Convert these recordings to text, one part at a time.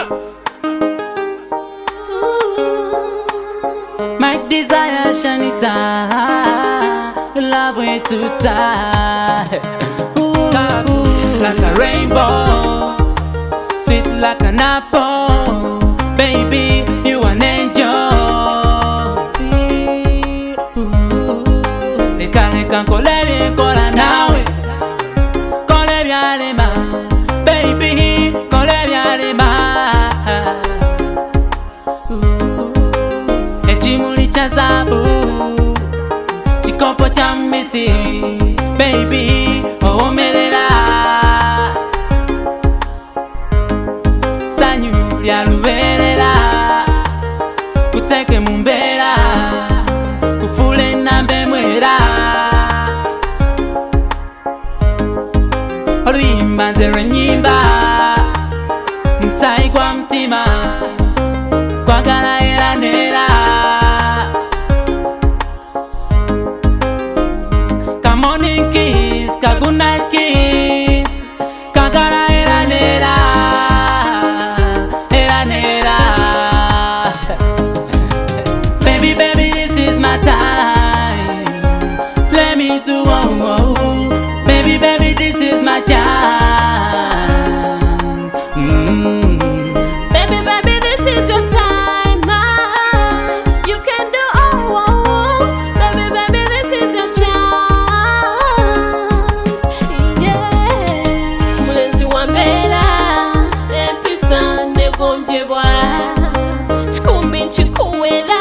My desire, Shanita, love way too tight. Like a rainbow, sweet like an apple. Baby, you an angel. Leka nkolebye nkola nawe, kolebye alema. Baby, kolebye alema. Echimuli cha zabu, chikopo cha misi. Baby, omelela. Sanyu lya luberera, kuteke mumbera, kufule nambe mwera. Oluyimba nze lwenyimba, musayi gwa mutima, kwagala era nera. Come on and kiss, ka good night kiss, kwagala era nera. Baby, baby, this is my time. Let me do baby, baby, this is my chance. Baby, baby, this is your time now. You can do baby, baby, this is your chance. Yeah. Mulenzi wa mbela, empisa negonjebwa, chikumbi nchikuwela.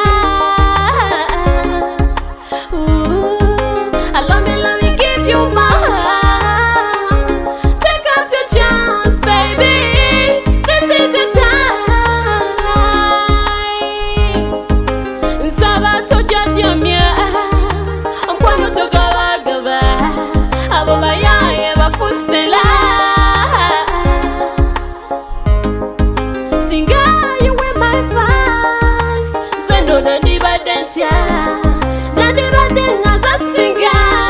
Allow me give you my heart. Take up your chance, baby. This is your time. Nsaba tojajamya, nkwano togalagaba, abo bayaye bafusela. Singa you were my fast, zendo nandibadentya, nandibadenga za singa.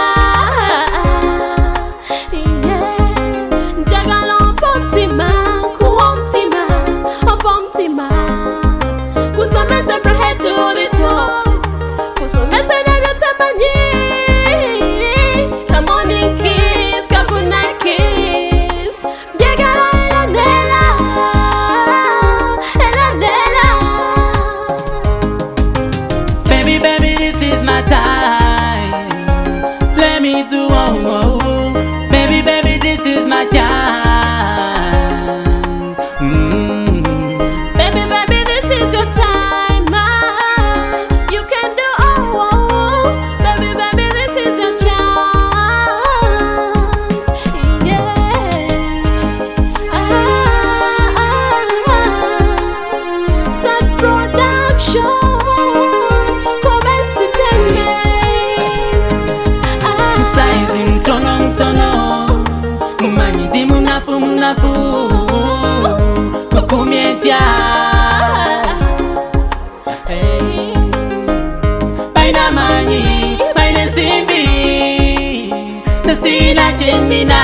Njagala opomtima, kuomtima, opomtima. Kusomesa from head to the toe, kusomesa na vyote manyi. Come on and kiss, ka good night kiss. Njagala ela nela, ela nela. Baby, baby, this is my time. Let me do baby, baby, this is my chance. Baby, baby, this is your time now. You can do baby, baby, this is your chance. Yeah. Sad production, come entertainment. Saizi mtono, mumanyi di munafu, kukumyetia. Hey. Baina manyi, baina simbi, nasina chenina.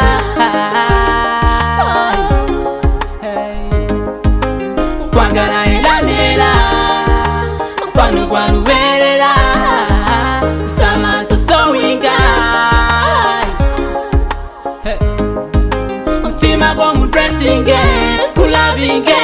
Hey. Kwagala ela nera, kwanu kwaluberera, Samantha slowing guy. Hey. Mtima gwa mu dressing, ku loving.